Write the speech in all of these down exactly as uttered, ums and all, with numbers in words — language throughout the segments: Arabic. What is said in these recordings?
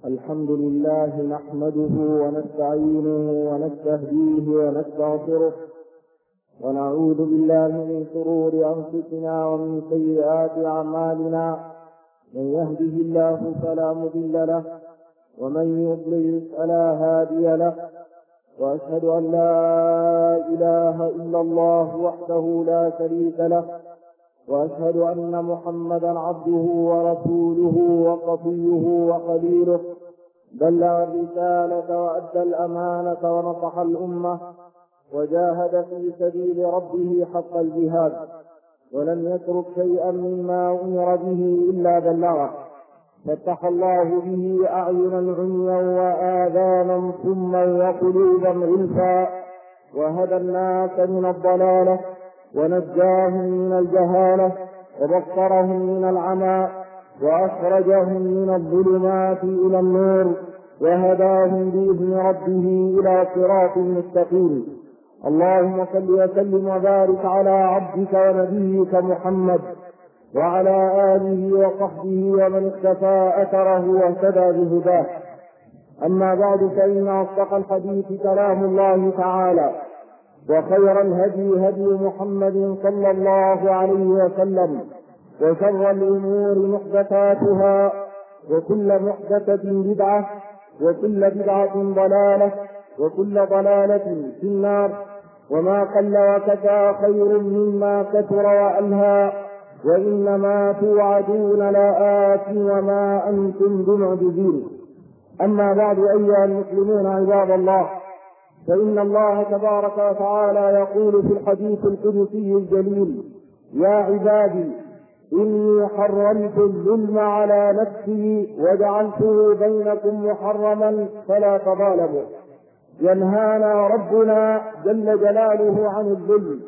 الحمد لله نحمده ونستعينه ونستهديه ونستغفره ونعوذ بالله من شرور أنفسنا ومن سيئات أعمالنا. من يهده الله فلا مضل له ومن يضلل فلا هادي له، وأشهد أن لا إله إلا الله وحده لا شريك له، وأشهد أن محمدا عبده ورسوله وصفيه وخليله، بلغ الرسالة وأدى الأمانة ونصح الأمة وجاهد في سبيل ربه حق الجهاد، ولم يترك شيئا مما أمر به إلا بلغه، فتح الله به أعينا عميا وآذانا صما وقلوبا غلفا، وهدى الناس من الضلالة ونجاهم من الجهالة وبصرهم من العمى وأخرجهم من الظلمات إلى النور وهداهم بإذن ربه إلى صراط مستقيم. اللهم صل وسلم وبارك على عبدك ونبيك محمد وعلى آله وصحبه ومن اقتفى أثره واهتدى بهداه. أما بعد، فإن أصدق الحديث كلام الله تعالى، وخير الهدي هدي محمد صلى الله عليه وسلم، وشر الأمور محدثاتها، وكل محدثة بدعة، وكل بدعة ضلالة، وكل ضلالة في النار. وما قل وكفى خير مما كثر وألهى، وإنما توعدون لآت وما أنتم بمعجزين. أما بعد، أيها المسلمون عباد الله، فإن الله تبارك وتعالى يقول في الحديث القدسي الجليل: يا عبادي إني حرمت الظلم على نفسي وجعلته بينكم محرما فلا تظالموا. ينهانا ربنا جل جلاله عن الظلم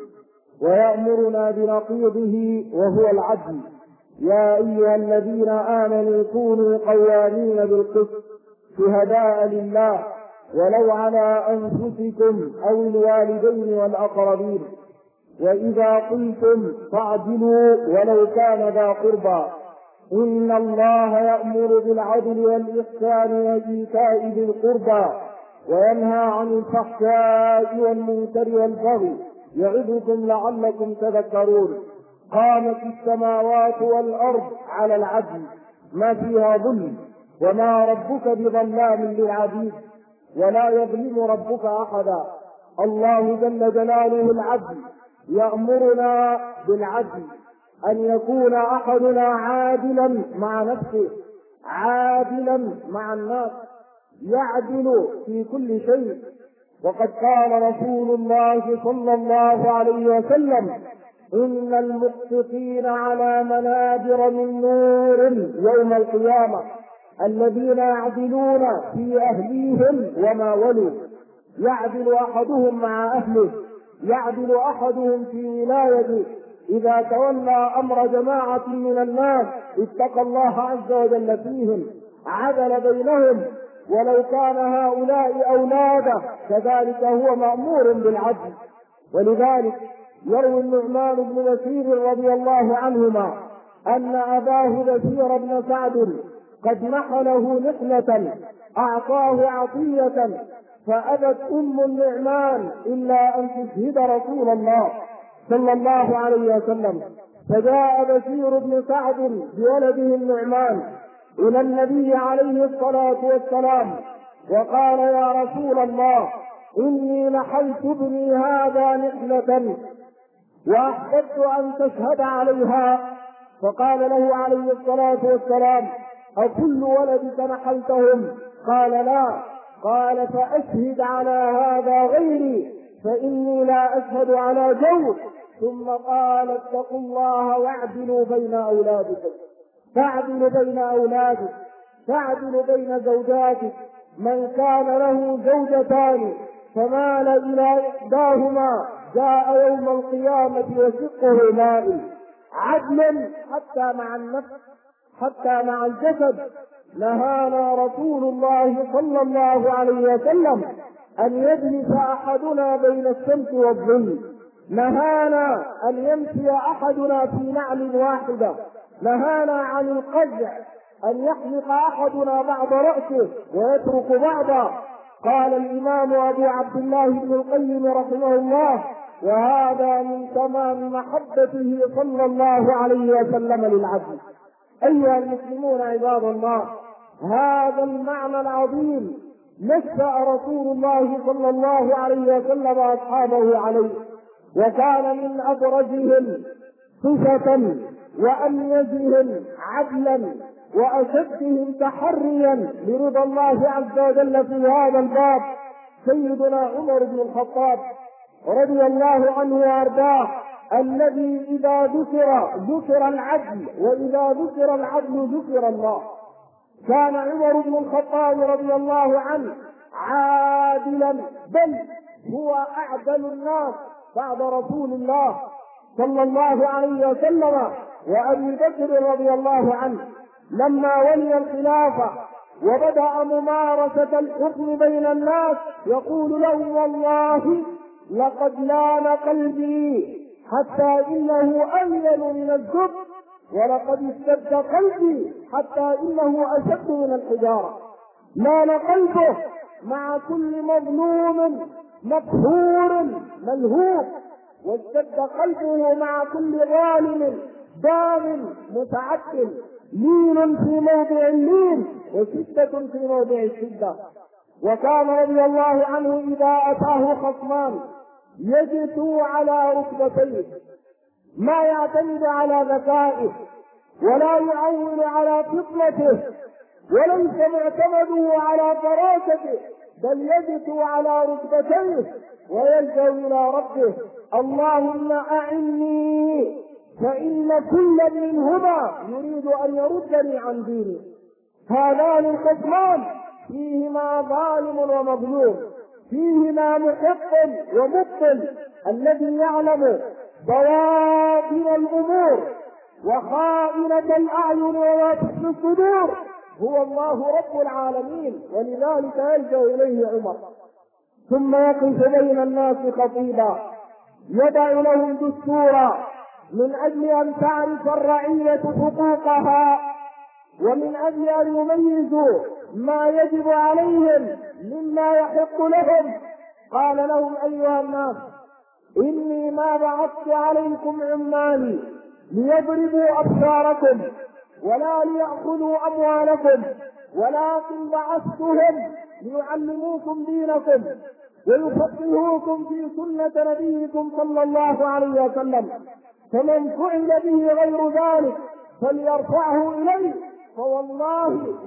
ويأمرنا بنقيضه وهو العدل. يا أيها الذين آمنوا كونوا قوامين بالقسط شهداء لله ولو على أنفسكم أو الوالدين والأقربين، وإذا قلتم فاعدلوا ولو كان ذا قربى. إن الله يأمر بالعدل والإحسان وإيتاء ذي القربى وينهى عن الفحشاء والمنكر والبغي يعظكم لعلكم تذكرون. قامت السماوات والأرض على العدل ما فيها ظلم، وما ربك بظلام للعبيد، ولا يظلم ربك أحدا. الله جل جلاله العدل، يأمرنا بالعدل، أن يكون أحدنا عادلا مع نفسه، عادلا مع الناس، يعدل في كل شيء. وقد قال رسول الله صلى الله عليه وسلم: إن المقسطين على منابر من نور يوم القيامة الذين يعدلون في أهليهم وما ولوا. يعدل أحدهم مع أهله، يعدل أحدهم في ولايته. إذا تولى أمر جماعة من الناس اتقى الله عز وجل فيهم، عدل بينهم، ولو كان هؤلاء أولاده كذلك هو مأمور بالعدل. ولذلك يروي النعمان بن بشير رضي الله عنهما أن أباه بشير بن سعد قد نحله نحلة أعطاه عطية، فأبت أم النعمان إلا أن تشهد رسول الله صلى الله عليه وسلم. فجاء بشير بن سعد بولده النعمان إلى النبي عليه الصلاة والسلام وقال: يا رسول الله، إني نحلت ابني هذا نحلة وأحببت أن تشهد عليها. فقال له عليه الصلاة والسلام: أكل ولدك نحلتهم؟ قال: لا. قال: فأشهد على هذا غيري، فإني لا أشهد على جور. ثم قال: اتقوا الله واعدلوا بين أولادكم. تعدل بين أولادك، تعدل بين زوجاتك. من كان له زوجتان فمال إلى إحداهما جاء يوم القيامة وشقه مائل. عدلا حتى مع النفس، حتى مع الجسد. نهانا رسول الله صلى الله عليه وسلم أن يجلس أحدنا بين الشمس والظل، نهانا أن يمشي أحدنا في نعل واحدة، نهانا عن القزع أن يحلق أحدنا بعض رأسه ويترك بعضا. قال الإمام أبو عبد الله بن القيم رحمه الله: وهذا من تمام محبته صلى الله عليه وسلم للعبد. أيها المسلمون عباد الله، هذا المعنى العظيم نشأ رسول الله صلى الله عليه وسلم أصحابه عليه، وكان من أبرزهم صفة وأميزهم عدلا وأشدهم تحريا لرضا الله عز وجل في هذا الباب سيدنا عمر بن الخطاب رضي الله عنه وأرضاه، الذي إذا ذكر ذكر العدل، وإذا ذكر العدل ذكر الله. كان عمر بن الخطاب رضي الله عنه عادلا، بل هو أعدل الناس بعد رسول الله صلى الله عليه وسلم وأبي بكر رضي الله عنه. لما ولي الخلافة وبدأ ممارسة الحكم بين الناس يقول لهم: والله لقد لان قلبي حتى إنه ألين من الزبد، ولقد اشتد قلبي حتى إنه أشد من الحجارة. لان قلبه مع كل مظلوم مقهور ملهوب، واشتد قلبه مع كل ظالم ظالم متعدل. لين في موضع اللين وشدة في موضع الشدة. وكان رضي الله عنه إذا أتاه خصمان يجثو على ركبتيه، ما يعتمد على ذكائه ولا يعول على فطنته، وليس معتمده على فراسته، بل يجثو على ركبتيه ويلجأ إلى ربه: اللهم أعني، فإن كل منهما يريد أن يردني عن ديني. هذان الخصمان فيهما ظالم ومظلوم، فيهما محق ومبطل. الذي يعلم بواطن الأمور وخائنة الأعين وما تخفي الصدور هو الله رب العالمين، ولذلك يلجأ إليه عمر. ثم يقف بين الناس خطيبا يدع لهم دستورا من أجل أن تعرف الرعية حقوقها، ومن أجل أن يميزوا ما يجب عليهم مما يحق لهم. قال لهم: أيها الناس، إني ما بعثت عليكم عمالي ليضربوا أبصاركم ولا ليأخذوا أموالكم، ولكن بعثتهم ليعلموكم دينكم ويفقهوكم في سنة نبيكم صلى الله عليه وسلم. فمن فعل به غير ذلك فليرفعه إليه، فوالله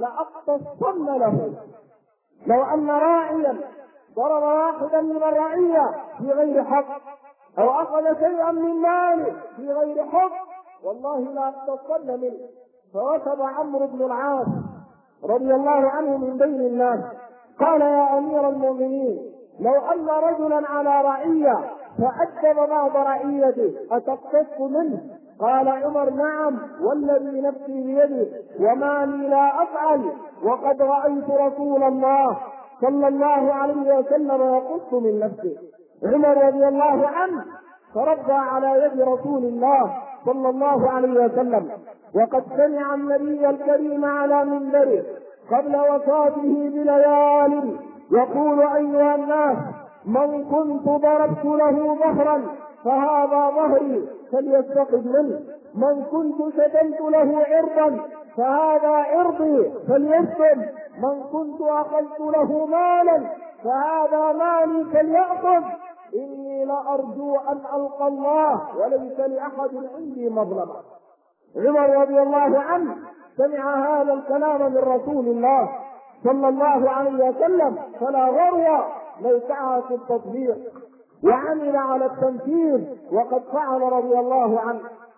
لأقتصن له. لو أن راعيا ضرب واحدا من الرعية في غير حق أو أخذ شيئا من ماله في غير حق والله لأقتصن منه. فوثب عمرو بن العاص رضي الله عنه من بين الناس قال: يا أمير المؤمنين، لو أن رجلا على رعية فأدب بعض رعيته أتقتص منه؟ قال عمر: نعم والذي نفسي بيده، وما لي لا أفعل، وقد رأيت رسول الله صلى الله عليه وسلم يقص من نفسه. عمر رضي الله عنه تربى على يد رسول الله صلى الله عليه وسلم، وقد سمع النبي الكريم على منبره قبل وفاته بليال يقول: أيها الناس، من كنت ضربت له ظهرا فهذا ظهري فليستقد منه، من كنت شتمت له عرضا فهذا عرضي فليسلم، من كنت أخذت له مالا فهذا مالي فليأخذ، إني لأرجو أن ألقى الله وليس لأحد عندي مظلمة. عمر رضي الله عنه سمع هذا الكلام من رسول الله صلى الله عليه وسلم فلا غرو لو سعى في التطبيق وعمل على التنفيذ، وقد فعل رضي الله عنه.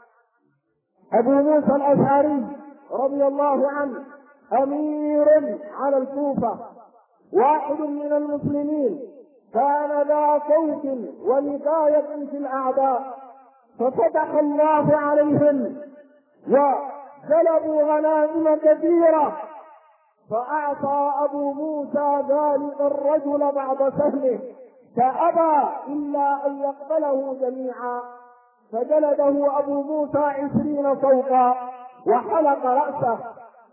أبو موسى الأشعري رضي الله عنه أمير على الكوفة، واحد من المسلمين، كان ذا صوت ونكاية في الأعداء، ففتح الله عليهم وجلبوا غنائم كثيرة، فأعطى أبو موسى ذلك الرجل بعض سهمه فأبى إلا أن يقبله جميعا، فجلده أبو موسى عشرين صوتا وحلق رأسه،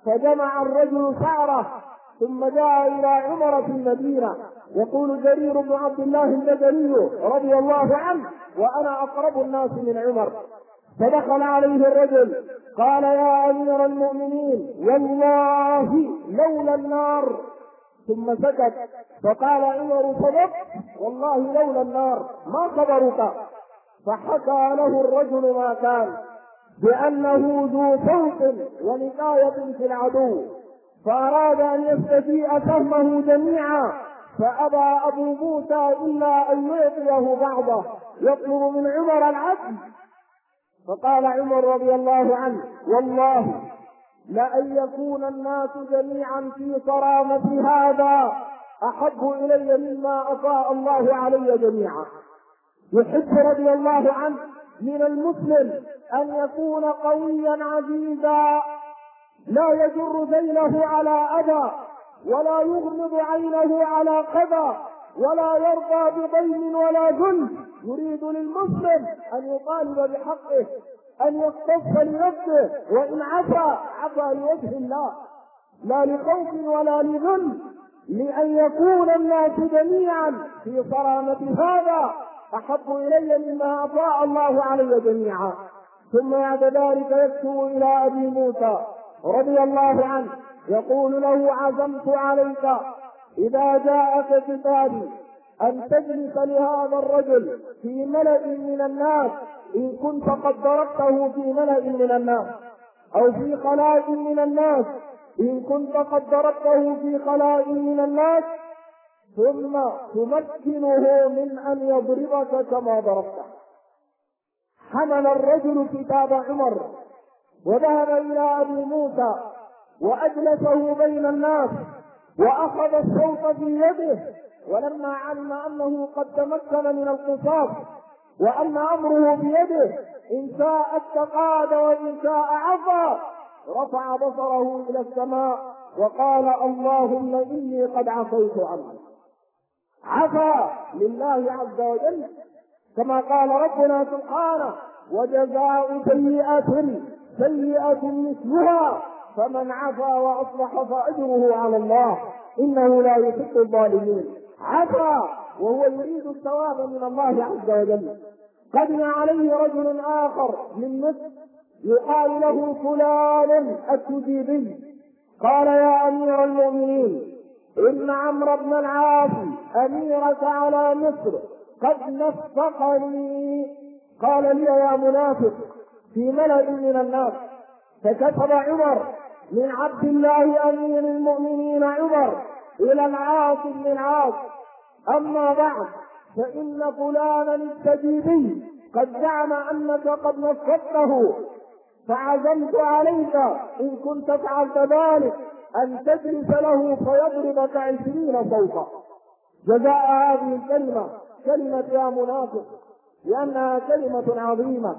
فجمع الرجل شعره ثم جاء إلى عمر في المدينة. يقول جرير بن عبد الله البجلي رضي الله عنه: وأنا أقرب الناس من عمر. فدخل عليه الرجل قال: يا أمير المؤمنين، والله لولا النار. ثم سكت. فقال عمر: صدقت، والله لولا النار ما خبرك. فحكى له الرجل ما كان، بأنه ذو صوت ونكاية في العدو، فأراد أن يستجيء سهمه جميعا، فأبى أبو موسى إلا أن يعطيه بعضه، يطلب من عمر العدل. فقال عمر رضي الله عنه: والله لأن يكون الناس جميعا في صرامة هذا أحب إلي مما أفاء الله علي جميعا. يحب رضي الله عنه من المسلم أن يكون قويا عزيزا، لا يجر ذيله على أذى، ولا يغمض عينه على قذى، ولا يرضى بضيم ولا ذل. يريد للمسلم أن يطالب بحقه، أن يختص لنفسه، وإن عفا عفا لوجه الله، لا لخوف ولا لذل. لأن يكون الناس جميعا في صرامة هذا أحب إلي مما أطاع الله علي جميعا. ثم بعد ذلك يكتب إلى أبي موسى رضي الله عنه يقول له: عزمت عليك إذا جاءك كتابي أن تجلس لهذا الرجل في ملأ من الناس، إن كنت قد ضربته في ملأ من الناس، أو في خلاء من الناس إن كنت قد ضربته في خلاء من الناس، ثم تمكنه من أن يضربك كما ضربته. حمل الرجل كتاب عمر وذهب إلى أبي موسى وأجلسه بين الناس، وأخذ الصوت في يده، ولما علم أنه قد تمكن من القصاص وأن أمره بيده، إن شاء استقاد وإن شاء عفا، رفع بصره إلى السماء وقال: اللهم إني قد عفيت عنه. عفا لله عز وجل، كما قال ربنا سبحانه: وجزاء سيئة سيئة مثلها، فمن عفا وأصلح فأجره على الله إنه لا يحب الظالمين. عفا وهو يريد الثواب من الله عز وجل. قدم عليه رجل آخر من مصر يقال له فلان التجيبي، قال: يا أمير المؤمنين، إن عمرو بن العاص أميرك على مصر قد نفقني. قال: لي يا منافق، في ملأ من الناس. فكتب عمر من عبد الله أمير المؤمنين عمر إلى العاص بن العاص: أما بعد، فإن فلانا التجيبي قد زعم أنك قد نفقته، فعزمت عليك إن كنت فعلت ذلك أن تجلس له فيضربك عشرين صوتا. جزاء هذه الكلمة كلمة يا منافق، لأنها كلمة عظيمة،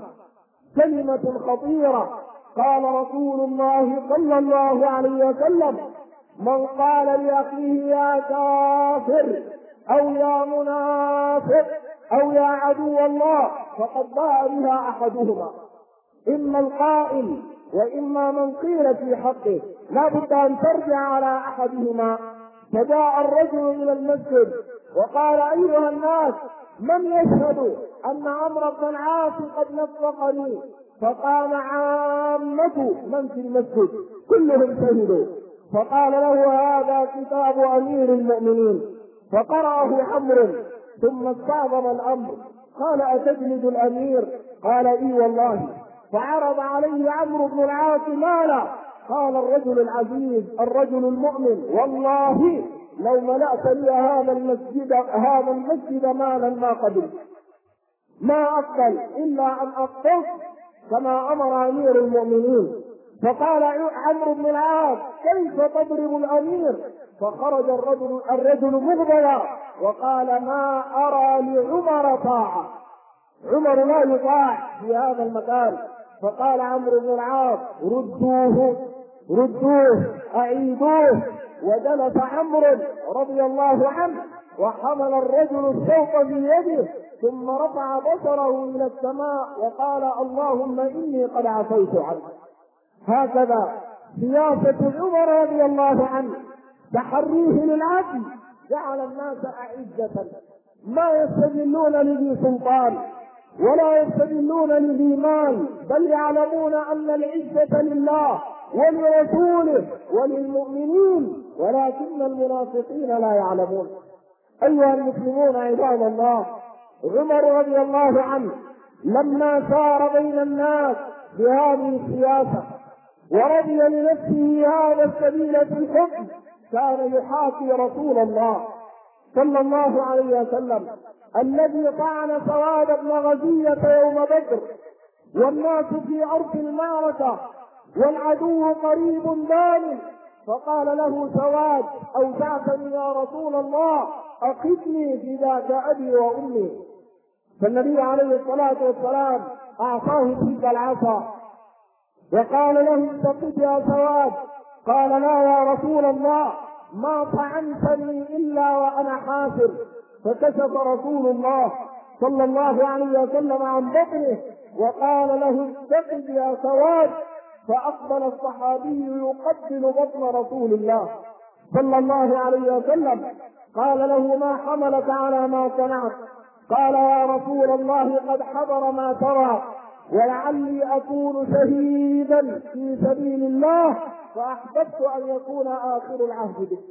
كلمة خطيرة. قال رسول الله صلى الله عليه وسلم: من قال لأخيه يا كافر أو يا منافق أو يا عدو الله فقد باء بها أحدهما، إما القائل وإما من قيل في حقه، لا بد أن ترجع على أحدهما. فجاء الرجل إلى المسجد وقال: أيها الناس، من يشهد أن عمرو بن العاص قد نفقني؟ فقام عامة من في المسجد كلهم شهدوا. فقال له: هذا كتاب أمير المؤمنين. فقرأه عمرو ثم استعظم الأمر، قال: أتجلد الأمير؟ قال: إي والله. فعرض عليه عمرو بن العاص مالا. قال الرجل العزيز الرجل المؤمن: والله لو ملأت لي هذا المسجد هذا المسجد مالا ما قبلت، ما أقبل إلا أن أقتص كما أمر أمير المؤمنين. فقال عمرو بن العاص: كيف تضرب الأمير؟ فخرج الرجل الرجل مغضبا وقال: ما أرى لعمر طاعة، عمر لا يطاع في هذا المكان. فقال عمرو بن العاص: ردوه ردوه أعيدوه. وجلس عمرو رضي الله عنه وحمل الرجل السوق في يده، ثم رفع بصره إلى السماء وقال: اللهم إني قد عفوت عنه. هكذا سياسة عمر رضي الله عنه تحريه للعدل جعل الناس أعزة ما يستذلون لذي سلطان ولا يستذلون لذي مال، بل يعلمون أن العزة لله ولرسوله وللمؤمنين، ولكن المنافقين لا يعلمون. أيها المسلمون عباد الله، عمر رضي الله عنه لما سار بين الناس بهذه السياسة ورضي لنفسه هذا السبيل في الحكم، كان يحاكي رسول الله صلى الله عليه وسلم الذي طعن سواد بن غزية يوم بدر والناس في أرض المعركة والعدو قريب بال، فقال له سواد: أوسعتني يا رسول الله، أقتني فداك أبي وأمي. فالنبي عليه الصلاة والسلام أعطاه تلك العصا وقال له: استقد يا سواد. قال: لا يا رسول الله، ما طعنتني إلا وأنا حافر. فكشف رسول الله صلى الله عليه وسلم عن بطنه وقال له: استقد يا سواد. فأقبل الصحابي يقبل بطن رسول الله صلى الله عليه وسلم. قال له: ما حملك على ما صنعت؟ قال: يا رسول الله، قد حضر ما ترى، ولعلي أكون شهيدا في سبيل الله، فأحببت أن يكون آخر العهد بك،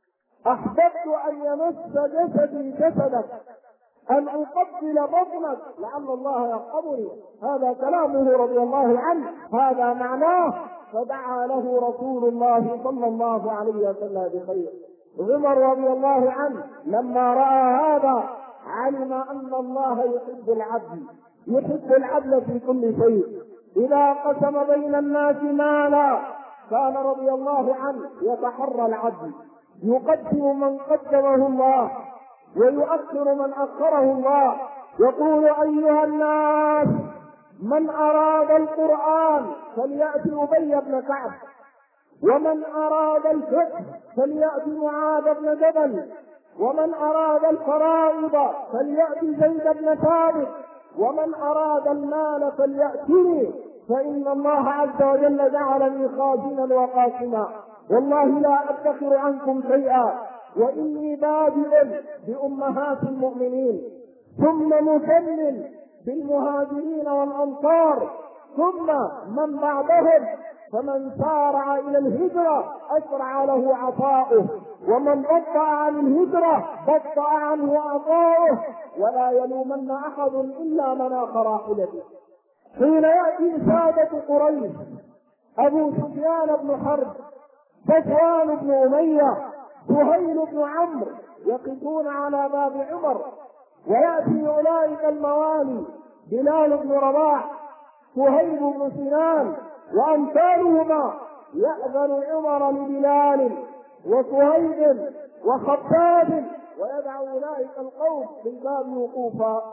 أحببت أن يمس جسدي جسدك، أن أقبل بطنك لعل الله يرحمني. هذا كلامه رضي الله عنه، هذا معناه. فدعا له رسول الله صلى الله عليه وسلم بخير. عمر رضي الله عنه لما رأى هذا علم أن الله يحب العدل، يحب العدل في كل شيء. إذا قسم بين الناس مالا كان رضي الله عنه يتحرى العدل، يقدم من قدمه الله ويؤخر من أخره الله. يقول: أيها الناس، من أراد القرآن فليأتي أبي بن كعب، ومن أراد الفقه فليأتي معاذ بن جبل، ومن أراد الفرائض فليأتي زيد بن ثابت، ومن أراد المال فليأتني، فإن الله عز وجل جعلني خازنا وقاسما، والله لا أدخر عنكم شيئا، وإني بادئ بأمهات المؤمنين، ثم مثل بالمهاجرين والأنصار، ثم من بعدهم، فمن سارع إلى الهجرة أسرع له عطاؤه، ومن بطأ عن الهجرة بطأ عنه عطاؤه، ولا يلومن أحد إلا من آخر راحلته. حين يأتي سادة قريش أبو سفيان بن حرب، صفوان بن أمية، سهيل بن عمرو، يقفون على باب عمر، ويأتي أولئك الموالي بلال بن رباح، سهيل بن سنان وأمثالهما، يأذن عمر لبلال وسهيل وخباب، ويدعو أولئك القوم بالباب وقوفا،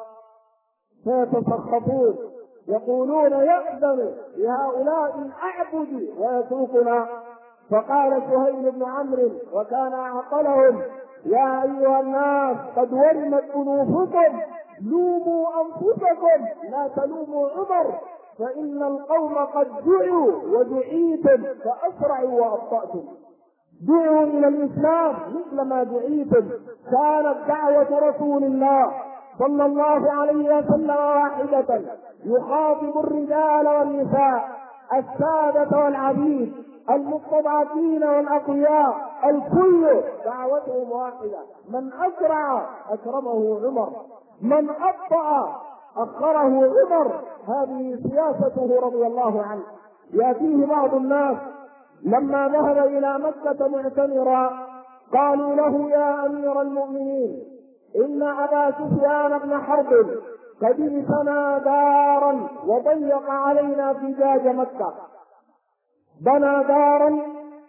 فيتسخطون يقولون: يأذن لهؤلاء الأعبد ويتركنا. فقال سهيل بن عمرو وكان أعقلهم: يا أيها الناس، قد ورمت أنوفكم، لوموا أنفسكم لا تلوموا عمر، فإن القوم قد دعوا ودعيتم فأسرعوا وأبطأتم. دعوا إلى الإسلام مثل ما دعيتم. كانت دعوة رسول الله صلى الله عليه وسلم واحدة، يخاطب الرجال والنساء، السادة والعبيد، المستضعفين والأقوياء، الكل دعوتهم واحدة. من أسرع أكرمه عمر، من أبطأ أخره عمر. هذه سياسته رضي الله عنه. يأتيه بعض الناس لما ذهب إلى مكة معتمرا قالوا له: يا أمير المؤمنين، إن أبا سفيان بن حرب قد ابتنى دارا وضيق علينا فجاج مكة، بنى دارا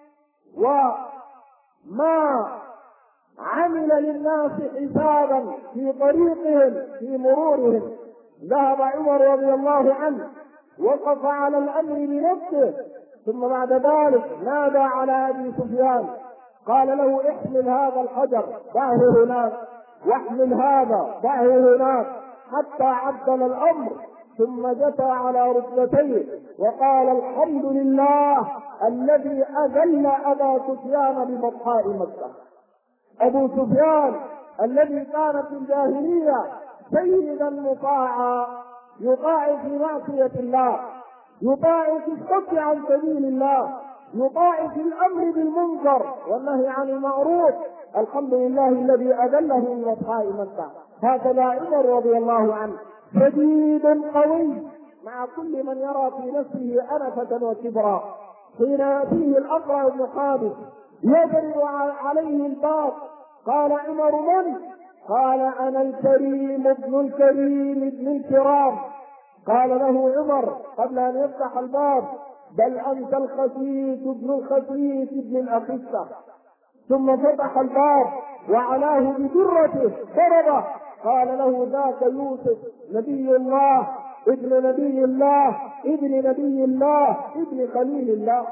وما عمل للناس حسابا في طريقهم في مرورهم. ذهب عمر رضي الله عنه وقف على الأمر بنفسه، ثم بعد ذلك نادى على أبي سفيان قال له: احمل هذا الحجر دعه هناك، واحمل هذا دعه هناك، حتى عدل الأمر، ثم جثى على ركبتيه وقال: الحمد لله الذي أذل أبا سفيان ببطحاء مكة. أبو سفيان الذي كان في الجاهلية سيدا مطاعا، يطاع في معصية الله، يطاع في الصد عن سبيل الله، يطاع في الأمر بالمنكر والنهي عن المعروف. الحمد لله الذي أذله من بطحاء مكة. هكذا عمر رضي الله عنه شديد قوي مع كل من يرى في نفسه أنفة وكبرا. حين يأتيه الأقرع بن حابس يضرب عليه الباب، قال: عمر من؟ قال: أنا الكريم ابن الكريم ابن الكرام. قال له عمر قبل أن يفتح الباب: بل أنت الخسيس ابن الخسيس ابن الأخسة. ثم فتح الباب وعلاه بدرته ضربه، قال له: ذاك يوسف نبي الله ابن نبي الله ابن نبي الله ابن خليل الله،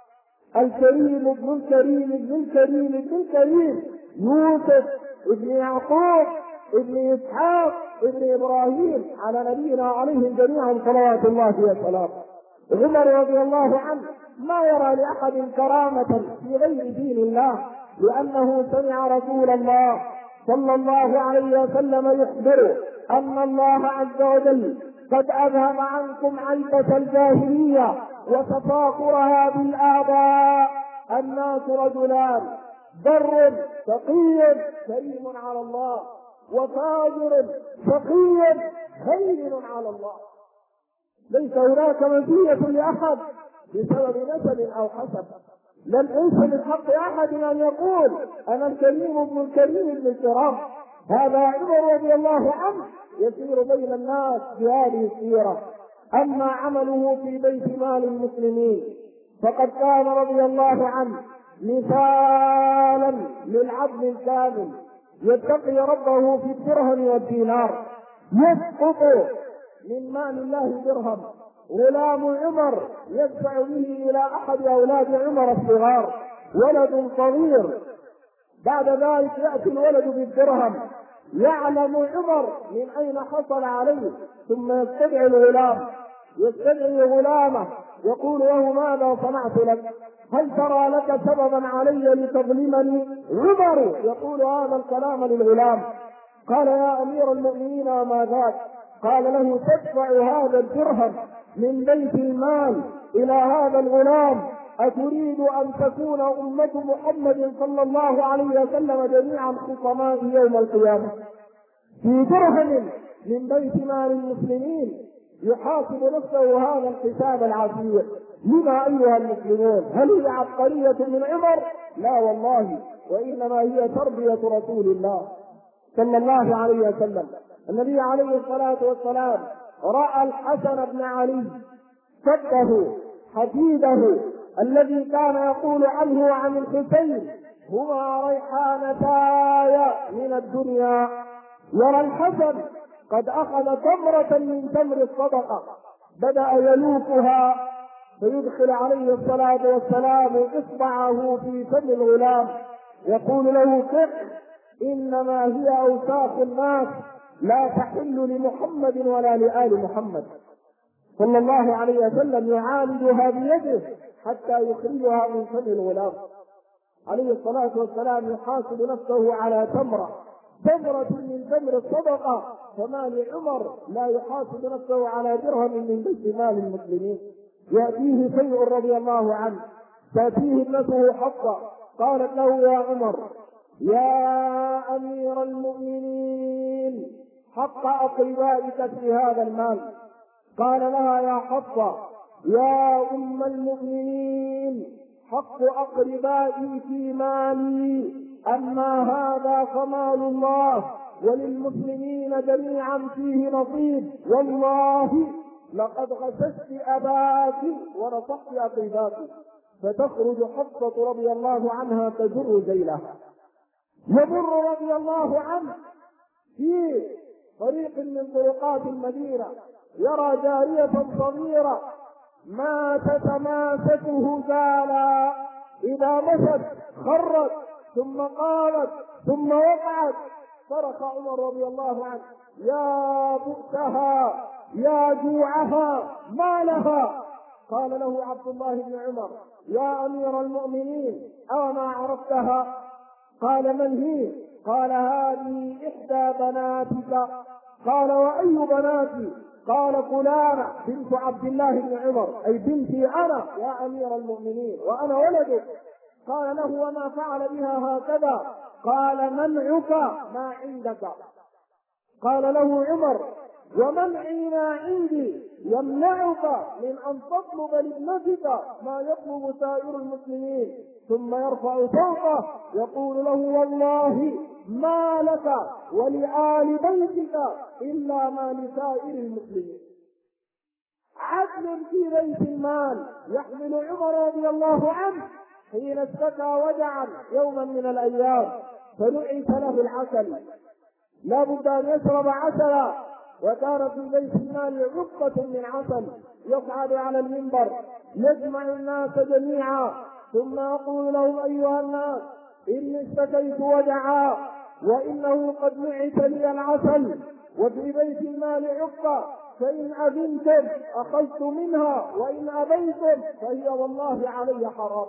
الكريم ابن الكريم ابن الكريم ابن الكريم، يوسف ابن يعقوب ابن إسحاق ابن إبراهيم، على نبينا عليهم جميعا صلوات الله وسلامه. عمر رضي الله عنه ما يرى لأحد كرامة في غير دين الله، لأنه سمع رسول الله صلى الله عليه وسلم يخبر أن الله عز وجل قد أذهب عنكم عيبة الجاهلية وتفاخرها بالآباء. الناس رجلان: بر تقي كريم على الله، وفاجر شقي هين على الله. ليس هناك مزية لأحد بسبب نسب أو حسب. لم ينس من حق أحد أن يقول: أنا الكريم ابن الكريم ابن الكرام. هذا عمر رضي الله عنه يسير بين الناس بهذه السيرة. أما عمله في بيت مال المسلمين فقد كان رضي الله عنه مثالا للعدل الكامل، يتقي ربه في الدرهم والدينار. يسقط من مال الله درهم، غلام عمر يدفع به إلى أحد أولاد عمر الصغار، ولد صغير. بعد ذلك يأتي الولد بالدرهم، يعلم عمر من أين حصل عليه، ثم يستدعي الغلام، يستدعي غلامه يقول له: ماذا صنعت لك؟ هل ترى لك سببا علي لتظلمني؟ عمر يقول هذا الكلام للغلام. قال: يا أمير المؤمنين وما ذاك؟ قال له: تدفع هذا الدرهم من بيت المال إلى هذا الغلام، أتريد أن تكون أمة محمد صلى الله عليه وسلم جميعا خصماء يوم القيامة في درهم من بيت مال المسلمين؟ يحاسب نفسه هذا الحساب العسير. لما أيها المسلمون؟ هل هي عبقرية من عمر؟ لا والله، وإنما هي تربية رسول الله صلى الله عليه وسلم. النبي عليه الصلاة والسلام رأى الحسن بن علي سبه حفيده الذي كان يقول عنه وعن الحسين: هما ريحانتاي من الدنيا. يرى الحسن قد أخذ تمرة من تمر الصدقة، بدأ يلوكها، فيدخل عليه الصلاة والسلام إصبعه في فم الغلام، يقول له: كف، إنما هي أوساخ الناس لا تحل لمحمد ولا لآل محمد. صلى الله عليه وسلم يعالجها بيده حتى يخرجها من فم الغلام. عليه الصلاة والسلام يحاسب نفسه على تمرة تمرة من تمر الصدقة، فما لعمر لا يحاسب نفسه على درهم من بيت مال المسلمين. يأتيه شيء رضي الله عنه، تأتيه ابنته حفصة، قالت له: يا عمر، يا أمير المؤمنين، حق أقربائك في هذا المال. قال لها: يا حفصة، يا أم المؤمنين، حق أقربائي في مالي، أما هذا فمال الله وللمسلمين جميعا فيه نصيب. والله لقد غسست أباك ونصحت أقرباك. فتخرج حفصة رضي الله عنها تجر ذيلها. يمر رضي الله عنه في طريق من طرقات المدينة، يرى جارية صغيرة ما تتماسكه زالا، إذا مشت خرت ثم قامت ثم وقعت. صرخ عمر رضي الله عنه: يا بؤسها يا جوعها ما لها. قال له عبد الله بن عمر: يا أمير المؤمنين أوما عرفتها؟ قال: من هي؟ قال: هذه إحدى بناتك. قال: وأي بناتي؟ قال: فلانة بنت عبد الله بن عمر، أي بنتي أنا يا أمير المؤمنين وأنا ولدك. قال له: وما فعل بها هكذا؟ قال: منعك ما عندك. قال له عمر: ومنعي ما عندي يمنعك من أن تطلب لابنتك ما يطلب سائر المسلمين. ثم يرفع صوته يقول له: والله ما لك ولآل بيتك إلا ما لسائر المسلمين. عدل في بيت المال يحمل عمر رضي الله عنه حين اشتكى وجعا يوما من الأيام فنعس له العسل، لا بد أن يشرب عسلا، وكان في بيت المال عقة من عسل، يصعد على المنبر يجمع الناس جميعا ثم يقول لهم: أيها الناس، إني اشتكيت وجعا وإنه قد نعس لي العسل وفي بيت المال عقة، فإن أذنتم أخذت منها وإن أبيتم فهي والله علي حرام.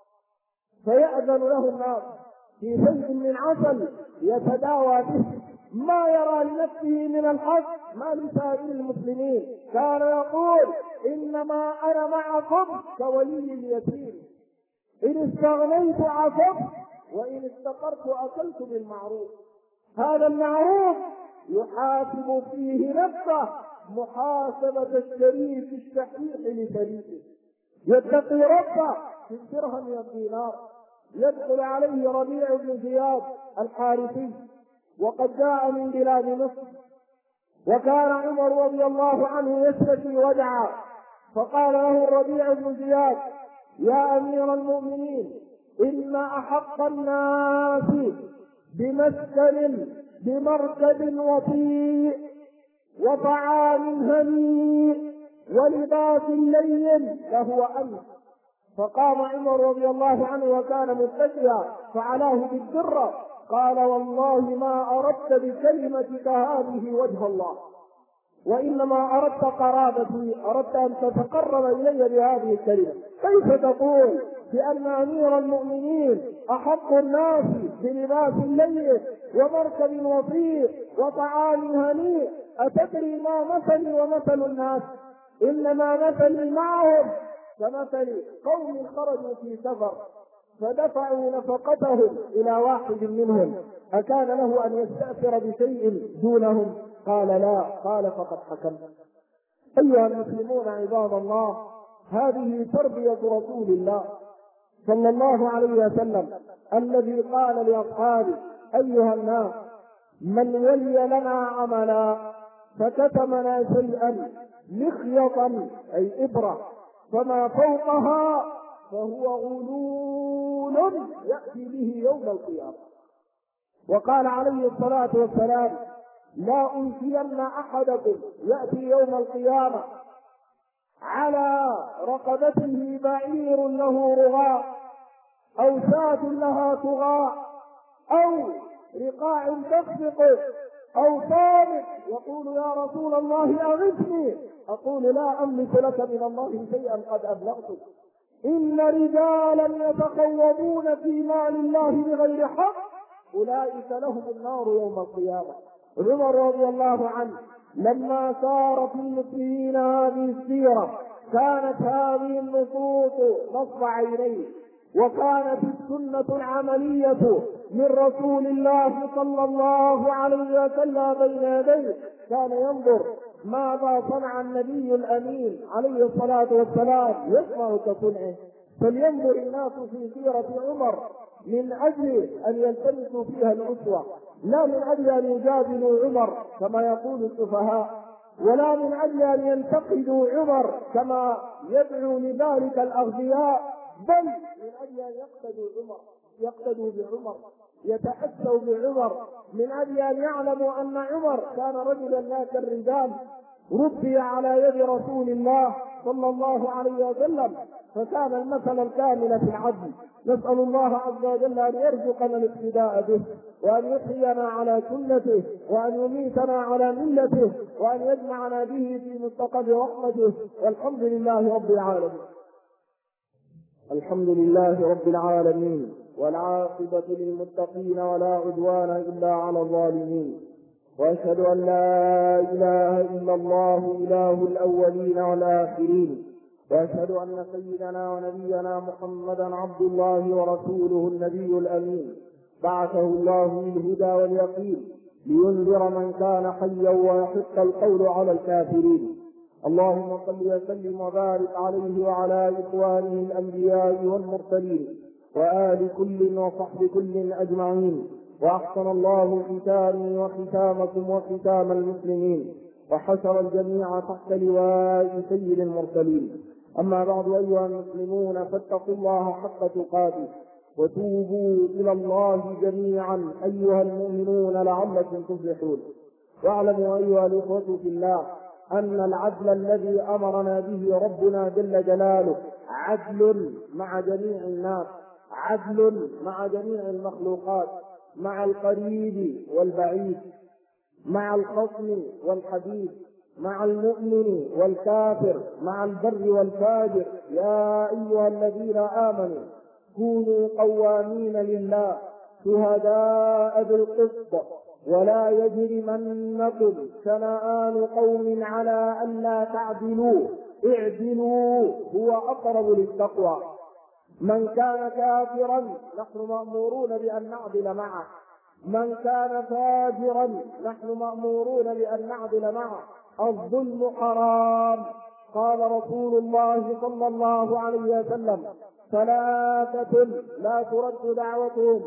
فيأذن له الناس في شيء من عسل يتداوى به ما يرى لنفسه من الحق ما لسائر المسلمين. كان يقول: إنما أنا معكم كولي اليتيم، إن استغنيت عفوت وإن استقرت أكلت بالمعروف. هذا المعروف يحاسب فيه نفسه محاسبة الشريف الشحيح لشريفه، يتقي ربه في الدرهم والدينار. يدخل عليه ربيع بن زياد الحارثي وقد جاء من بلاد مصر، وكان عمر رضي الله عنه يشتكي وجعا، فقال له الربيع بن زياد: يا أمير المؤمنين، إن أحق الناس بمسكن بمركب وطيء وطعام هنيء ولباس لين لهو أنت. فقام عمر رضي الله عنه وكان متكئا فعلاه بالدرة، قال: والله ما أردت بكلمتك هذه وجه الله، وإنما أردت قرابتي، أردت أن تتقرب إلي بهذه الكلمة. كيف تقول بأن أمير المؤمنين أحق الناس بلباس لين ومركب وطيء وطعام هنيء؟ أتدري ما مثلي ومثل الناس؟ إنما مثلي معهم كمثل قوم خرجوا في سفر فدفعوا نفقتهم إلى واحد منهم، أكان له أن يستأثر بشيء دونهم؟ قال: لا. قال: فقد حكمت. أيها المسلمون عباد الله، هذه تربية رسول الله صلى الله عليه وسلم الذي قال لأصحابه: أيها الناس، من ولي لنا عملا فكتمنا شيئا مخيطا أي إبرة فما فوقها فهو غلول يأتي به يوم القيامة. وقال عليه الصلاة والسلام: لا أنسين أحدكم يأتي يوم القيامة على رقبته بعير له رغاء أو شاة لها طغاء أو رقاع تخفق أو طارق، يقول: يا رسول الله أغثني. أقول: لا أملك لك من الله شيئا قد أبلغتك. إن رجالا يتخوضون في مال الله بغير حق أولئك لهم النار يوم القيامة. عمر رضي الله عنه لما سار في المسلمين هذه السيرة كانت هذه النصوص نصب عينيه، وكانت السنة العملية من رسول الله صلى الله عليه وسلم بين يديه. كان ينظر ماذا صنع النبي الأمين عليه الصلاة والسلام، يصنع كصنعه. فلينظر الناس في سيرة عمر من أجل أن يلتمسوا فيها الأسوة، لا من أجل أن يجادلوا عمر كما يقول السفهاء، ولا من أجل أن ينتقدوا عمر كما يدعو لذلك الأغبياء، بل من أجل أن يقتدوا عمر يقتدوا بعمر يتأسوا بعمر، من أجل أن يعلموا أن عمر كان رجلا لا كالرجال، ربي على يد رسول الله صلى الله عليه وسلم، فكان المثل الكامل في العدل. نسأل الله عز وجل أن يرزقنا الاقتداء به، وأن يحيينا على سنته، وأن يميتنا على ملته، وأن يجمعنا به في مستقبل رحمته، والحمد لله رب العالمين. الحمد لله رب العالمين، والعاقبة للمتقين ولا عدوان إلا على الظالمين، وأشهد أن لا إله إلا الله إله الأولين والآخرين، وأشهد أن سيدنا ونبينا محمدا عبد الله ورسوله النبي الأمين، بعثه الله بالهدى واليقين لينذر من كان حيا ويحق القول على الكافرين. اللهم صل وسلم وبارك عليه وعلى إخوانه الأنبياء والمرسلين وآل كل وصحب كل أجمعين. وأحسن الله ختامي وختامكم وختام المسلمين، وحشر الجميع تحت لواء سيد المرسلين. أما بعد، أيها المسلمون، فاتقوا الله حق تقاته، وتوبوا إلى الله جميعا أيها المؤمنون لعلكم تفلحون. واعلموا أيها الإخوة في الله أن العدل الذي أمرنا به ربنا جل جلاله عدل مع جميع الناس، عدل مع جميع المخلوقات، مع القريب والبعيد، مع الخصم والحبيب، مع المؤمن والكافر، مع البر والفاجر. يا أيها الذين آمنوا كونوا قوامين لله شهداء بالقسط ولا يجرمنكم شنآن قوم على ألا تعدلوا اعدلوا هو أقرب للتقوى. من كان كافرا نحن مأمورون بأن نعدل معه، من كان فاجرا نحن مأمورون بأن نعدل معه. الظلم حرام. قال رسول الله صلى الله عليه وسلم: ثلاثة لا ترد دعوتهم: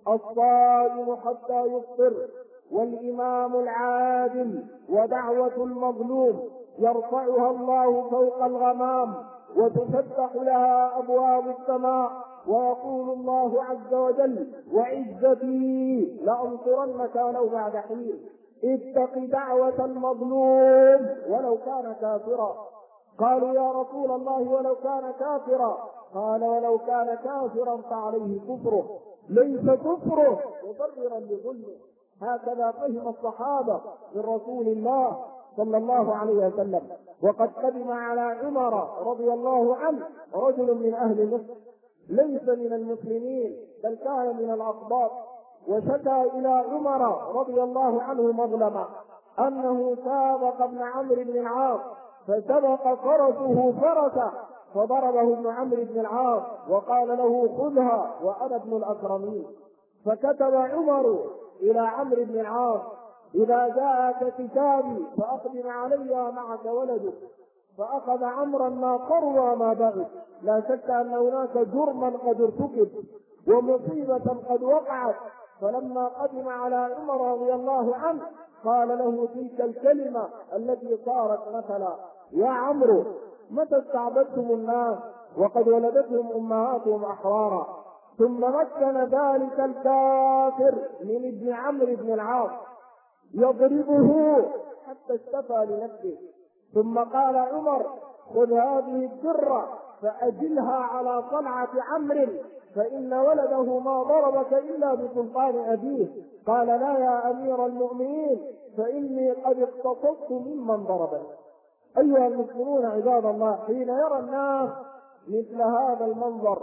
الصائم حتى يفطر، والإمام العادل، ودعوة المظلوم يرفعها الله فوق الغمام وتفتح لها أبواب السماء، ويقول الله عز وجل: وعزتي لأنصرنك ولو بعد حين. اتق دعوة المظلوم ولو كان كافرا. قالوا: يا رسول الله ولو كان كافرا؟ قال: ولو كان كافرا فعليه كفره، ليس كفره مبررا لظلمه. هكذا فهم الصحابة من رسول الله صلى الله عليه وسلم. وقد قدم على عمر رضي الله عنه رجل من أهل مصر ليس من المسلمين بل كان من الأقباط، وشكى إلى عمر رضي الله عنه مظلمة أنه سابق ابن عمرو بن العاص فسبق فرسه فرسه فضربه ابن عمرو بن العاص وقال له: خذها وأنا ابن الأكرمين. فكتب عمر إلى عمرو بن العاص: إذا جاءك كتابي فأقدم علي معك ولدك. فأخذ عمرا ما قرر ما بغي. لا شك أن هناك جرما قد ارتكب ومصيبة قد وقعت. فلما قدم على عمر رضي الله عنه قال له تلك الكلمة التي صارت مثلا: يا عمرو، متى استعبدتم الناس وقد ولدتهم أمهاتهم أحرارا؟ ثم مكن ذلك الكافر من ابن عمرو بن العاص يضربه حتى اشتفى لنفسه. ثم قال عمر: خذ هذه الدرة فأجلها على صنعة عمرو، فإن ولده ما ضربك إلا بسلطان أبيه. قال: لا يا أمير المؤمنين، فإني قد اقتصدت ممن ضربني. أيها المسلمون عباد الله، حين يرى الناس مثل هذا المنظر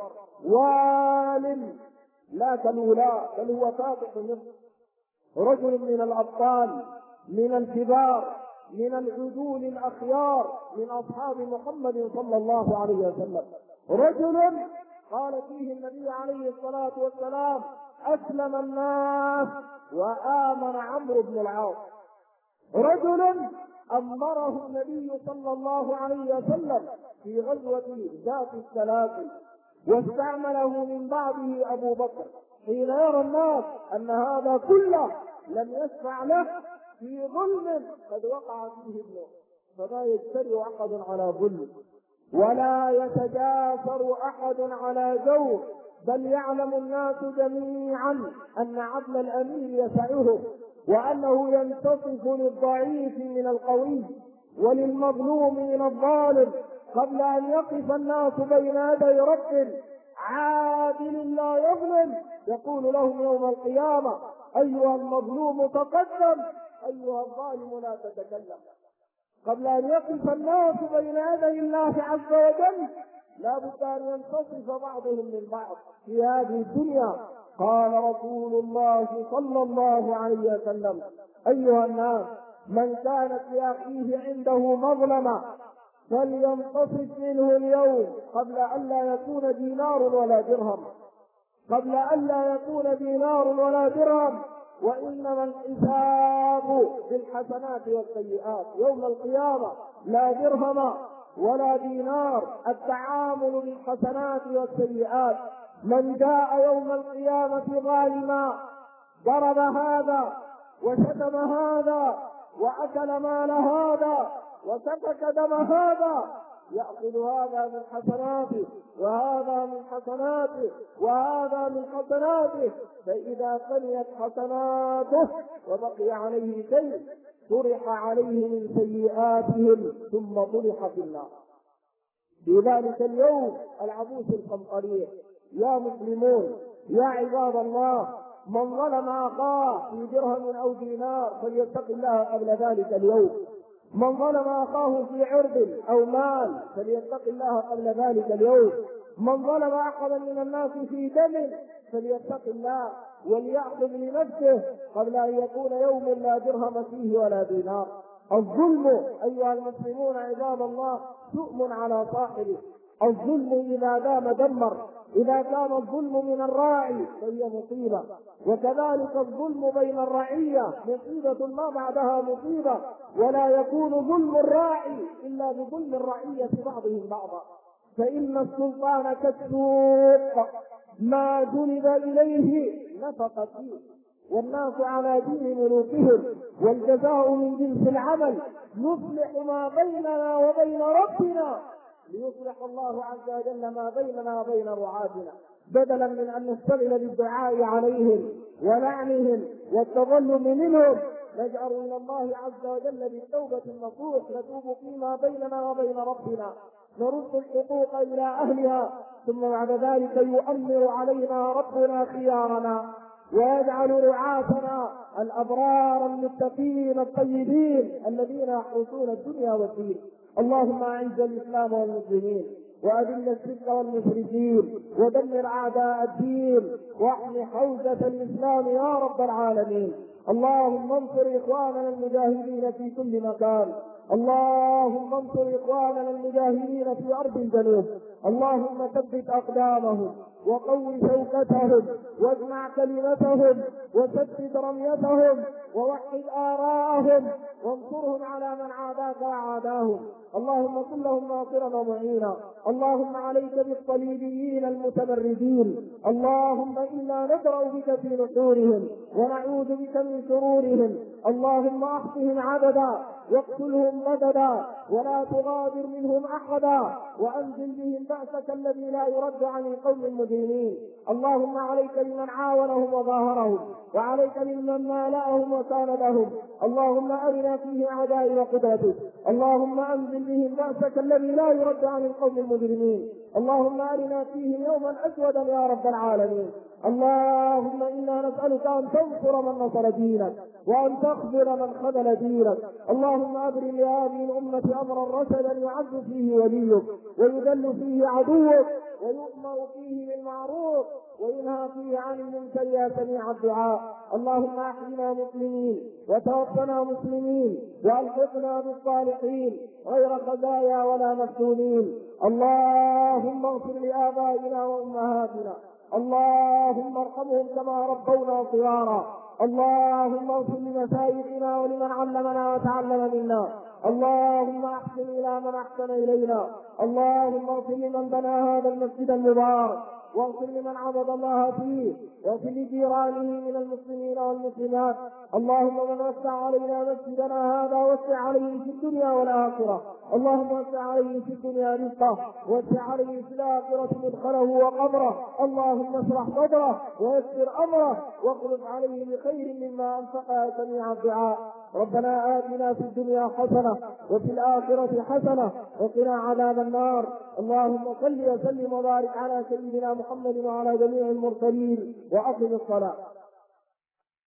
وال لا كالولاء بل هو فاتح مصر، رجل من الأبطال، من الكبار، من العدول الأخيار، من أصحاب محمد صلى الله عليه وسلم، رجل قال فيه النبي عليه الصلاة والسلام: أسلم الناس وآمن عمرو بن العاص. رجل أمره النبي صلى الله عليه وسلم في غزوة ذات السلاسل واستعمله من بعده أبو بكر. حين يرى الناس أن هذا كله لم يشفع له في ظلم قد وقع فيه ابنه، فما يجترئ أحد على ظلم ولا يتجاسر أحد على جور، بل يعلم الناس جميعا أن عدل الأمير يسعه، وأنه ينتصف للضعيف من القوي، وللمظلوم من الظالم، قبل أن يقف الناس بين يدي رب عادل لا يظلم يقول لهم يوم القيامة: أيها المظلوم تقدم، أيها الظالم لا تتكلم. قبل أن يقف الناس بين يدي الله عز وجل لا بد أن ينتصف بعضهم من بعض في هذه الدنيا. قال رسول الله صلى الله عليه وسلم: أيها الناس، من كانت لأخيه عنده مظلمة فلينتصف منه اليوم قبل أن لا يكون دينار ولا درهم، قبل أن لا يكون دينار ولا درهم. وإنما الحساب بالحسنات والسيئات يوم القيامة، لا درهم ولا دينار، التعامل بالحسنات والسيئات. من جاء يوم القيامة ظالما ضرب هذا وشتم هذا وأكل مال هذا وسفك دم هذا، يأخذ هذا من حسناته وهذا من حسناته وهذا من حسناته، فإذا فنيت حسناته وبقي عليه شيء طرح عليه من سيئاتهم ثم طرح في النار. في ذلك اليوم العبوس القمطرير، يا مسلمون يا عباد الله، من ظلم أخاه في درهم أو دينار فليتق الله قبل ذلك اليوم. من ظلم أخاه في عرض أو مال فليتق الله قبل ذلك اليوم. من ظلم أحدا من الناس في دم فليتق الله وليأخذ لنفسه قبل أن يكون يوم لا درهم فيه ولا دينار. الظلم أيها المسلمون عباد الله شؤم على صاحبه. الظلم إذا دام دمر. إذا كان الظلم من الراعي فهي مصيبة، وكذلك الظلم بين الرعية مصيبة ما بعدها مصيبة، ولا يكون ظلم الراعي إلا بظلم الرعية بعضهم بعضا. فإن السلطان كالسوق، ما جلب إليه نفق فيه، والناس على دين ملوكهم، والجزاء من جنس العمل. نصلح ما بيننا وبين ربنا ليصلح الله عز وجل ما بيننا وبين رعاتنا، بدلا من أن نشتغل بالدعاء عليهم ولعنهم والتظلم منهم. نجأر إلى الله عز وجل بالتوبة النصوح، نتوب فيما بيننا وبين ربنا، نرد الحقوق إلى أهلها، ثم بعد ذلك يؤمر علينا ربنا خيارنا ويجعل رعاتنا الأبرار المتقين الطيبين الذين يحرسون الدنيا والدين. اللهم أعز الإسلام والمسلمين، وأذل الشرك والمشركين، ودمر أعداء الدين، واحم حوزة الإسلام يا رب العالمين. اللهم انصر إخواننا المجاهدين في كل مكان. اللهم انصر إخواننا المجاهدين في أرض الجنوب. اللهم ثبت أقدامهم وقوي شوكتهم واجمع كلمتهم وسدد رميتهم ووحد آراءهم وانصرهم على من عاداك وعاداهم. اللهم كن لهم ناصرا ومعينا. اللهم عليك بالصليبيين المتمردين. اللهم إنا ندرأ بك في نحورهم ونعوذ بك من شرورهم. اللهم احصهم عددا واقتلهم بددا ولا تغادر منهم أحدا، وأنزل بهم بأسك الذي لا يرد عن القوم المجرمين. اللهم عليك بمن عاونهم وظاهرهم، وعليك بمن مالأهم وساندهم. اللهم أرنا فيه عجائب قدرتك. اللهم أنزل بهم بأسك الذي لا يرد عن القوم المجرمين. اللهم أرنا فيهم يوما أسودا يا رب العالمين. اللهم إنا نسألك أن تنصر من نصر دينك وأن تخذل من خذل دينك. اللهم أبرم لهذه الأمة أمرا رشدا يعز فيه وليك ويذل فيه عدوك ويؤمر فيه بالمعروف وينهى فيه عن المنكر يا سميع الدعاء. اللهم أحينا مسلمين وتوفنا مسلمين وألحقنا بالصالحين غير خزايا ولا مفتونين. اللهم اغفر لآبائنا وأمهاتنا. اللهم ارحمهم كما ربونا صغارا. اللهم اغفر لمشايخنا ولمن علمنا وتعلم منا. اللهم احسن الى من احسن الينا. اللهم اغفر لمن بنى هذا المسجد المبارك، واغفر لمن عبد الله فيه، واغفر لجيرانه من المسلمين والمسلمات. اللهم من وسع علينا مسجدنا هذا وسع عليه في الدنيا والآخرة. اللهم وسع عليه في الدنيا رزقه، وسع عليه في الآخرة مدخله وقبره. اللهم اشرح صدره ويسر أمره واخلف عليه بخير مما أنفق يا سميع الدعاء. ربنا آتنا في الدنيا حسنة وفي الآخرة حسنة وقنا عذاب النار. اللهم صل وسلم وبارك على سيدنا محمد وعلى جميع المرسلين وأقم الصلاة.